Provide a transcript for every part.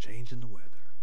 changing the weather.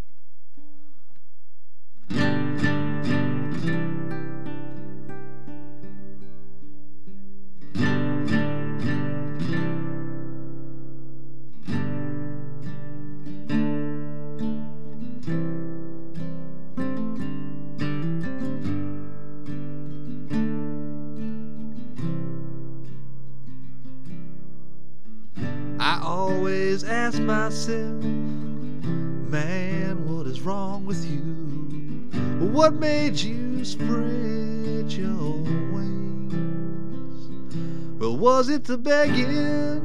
I always ask myself, man, what is wrong with you? What made you spread your wings? Well, was it the begging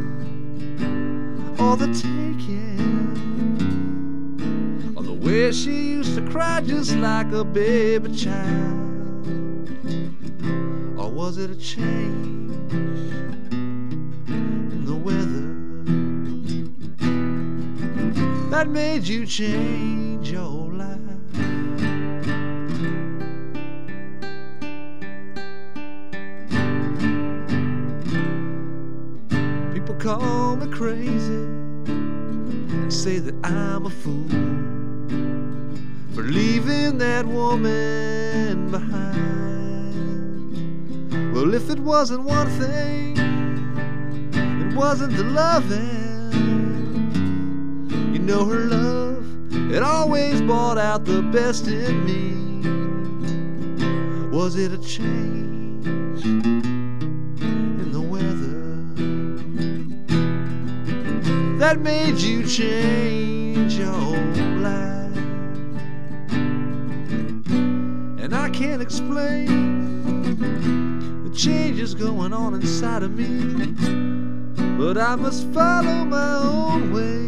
or the taking, or the way she used to cry just like a baby child? Or was it a change in the weather that made you change your life? People call me crazy and say that I'm a fool for leaving that woman behind. Well, if it wasn't one thing, it wasn't the loving. You know, her love, it always brought out the best in me. Was it a change in the weather that made you change your life? And I can't explain the changes going on inside of me, but I must follow my own way,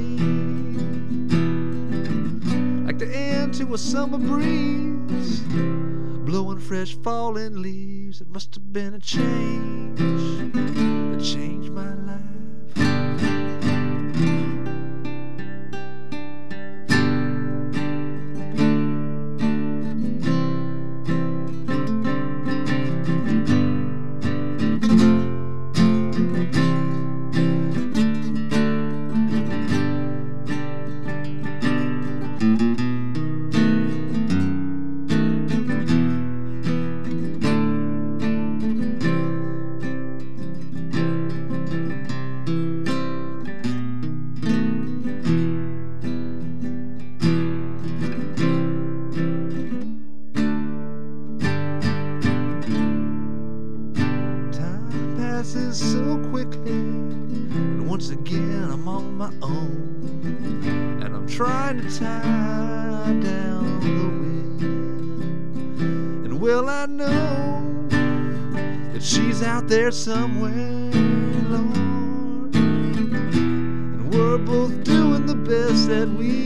like the end to a summer breeze, blowing fresh falling leaves. It must have been a change that changed my life. So quickly, and once again I'm on my own, and I'm trying to tie down the wind. And well, I know that she's out there somewhere, Lord, and we're both doing the best that we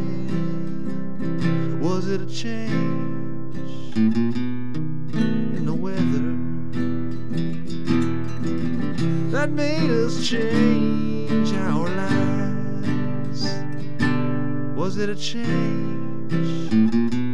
can. Was it a change in the weather that made us change our lives? Was it a change